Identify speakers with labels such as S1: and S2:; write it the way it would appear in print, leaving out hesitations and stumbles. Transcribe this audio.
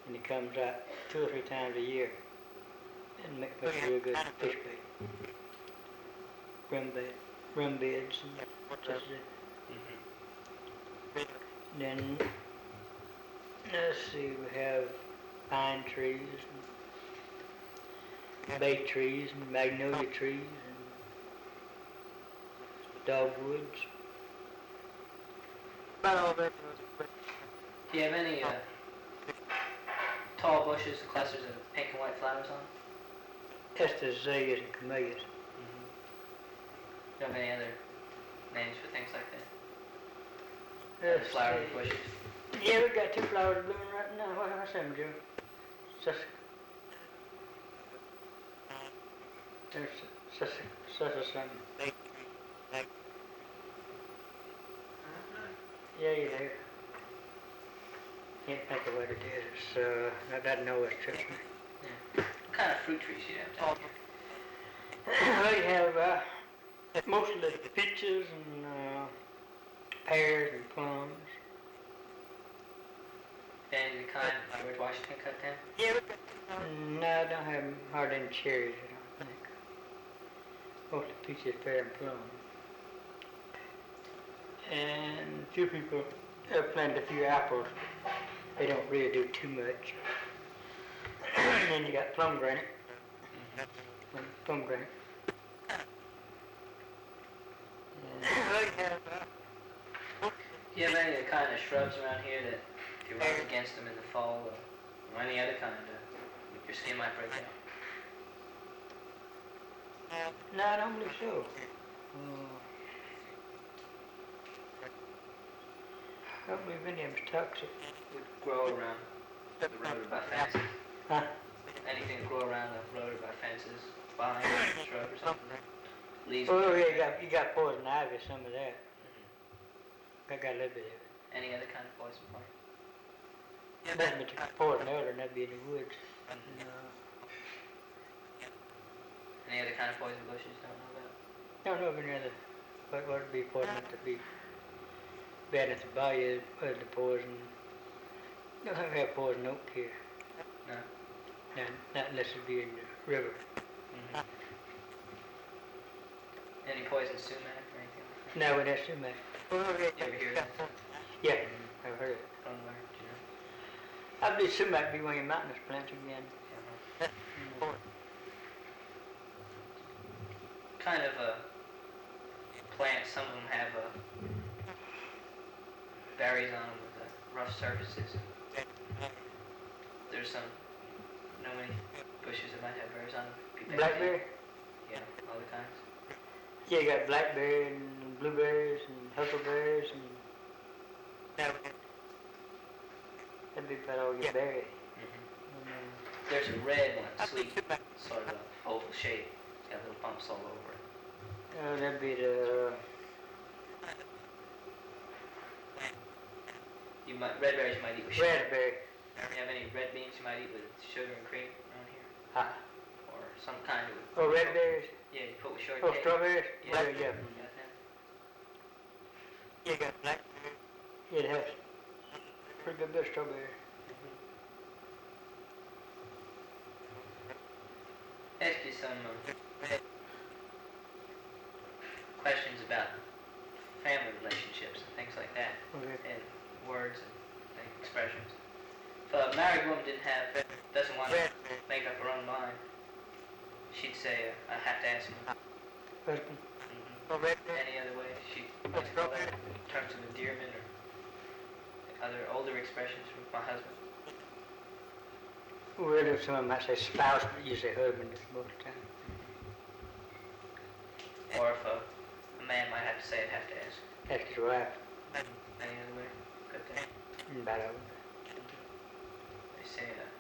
S1: and it comes out 2 or 3 times a year and makes a real good fish bait. Rum beds and such as that. Then, let's see, we have pine trees, and bay trees, and magnolia trees, and dogwoods.
S2: Do you have any tall bushes, clusters of pink and white flowers on?
S1: Just azaleas and camellias.
S2: Do you have any other names for things like that?
S1: Let's
S2: Flower
S1: see.
S2: bushes.
S1: Yeah, we got 2 flowers blooming right now. What's them, Joe? Such a something. Yeah, you're there. Can't think of what it is. That noise trips me.
S2: Yeah. What kind of fruit trees do you have down here?
S1: Well, you have mostly peaches and pears and plums.
S2: Any kind like George Washington cut down?
S1: No, I don't have hardly any cherries, I don't think. Mostly peaches, pear, and plum. And a few people have planted a few apples. They don't really do too much. And then you got pomegranate. Pomegranate.
S2: Do you have any kind of shrubs around here that if you run against them in the fall or any other kind your skin might break out?
S1: No, I don't believe so. I don't believe any of them's toxic.
S2: Would grow around the road or by fences?
S1: Huh?
S2: Anything that grow around the road or by fences, vine, shrub or something? Leaves.
S1: Oh yeah, you got poison ivy, some of that. I got a little bit of it.
S2: Any other kind of poison plant?
S1: That's what you could poison elder, and that'd be in the woods.
S2: Any other kind of poison bushes you don't know about?
S1: Don't know of any other. What would be poison enough to be bad enough to buy you the poison? Don't have to have poison oak here.
S2: No.
S1: Not unless it be in the river.
S2: Any poison sumac or anything like that?
S1: No, that's too much.
S2: You ever hear that?
S1: Yeah, I've heard it.
S2: From where? Do you know?
S1: I believe sumac be one of your mountainous plants again.
S2: Kind of plants, some of them have berries on them with rough surfaces. There's some, many bushes that might have berries on them.
S1: Blackberry?
S2: Yeah, all the kinds.
S1: Yeah, you got blackberry and blueberries and huckleberries and that'd be about all your berry.
S2: There's a red one, sweet, sort of oval shape. It's got little bumps all over it.
S1: That'd be the
S2: Red berries you might eat with sugar.
S1: raspberry.
S2: You have any red beans you might eat with sugar and cream around here?
S1: Huh?
S2: Or some kind of...
S1: Oh, red berries?
S2: Yeah, you put with shortcake.
S1: Oh, strawberries?
S2: Yeah.
S1: Yeah.
S2: You got that?
S1: Yeah, you got blackberry. Yeah, it has pretty good bit of strawberry.
S2: Ask you some questions about family relationships and things like that,
S1: Okay.
S2: and words and expressions. If a married woman doesn't want to make up her own mind, she'd say, "I have to ask him."
S1: Husband?
S2: Any other way she might call that in terms of endearment or other older expressions from my husband?
S1: Well, if someone might say spouse, but you say husband most of the time.
S2: Or if a man might have to say, "I'd have to ask."
S1: Ask his wife.
S2: Any other way? Good thing.
S1: About over.
S2: They say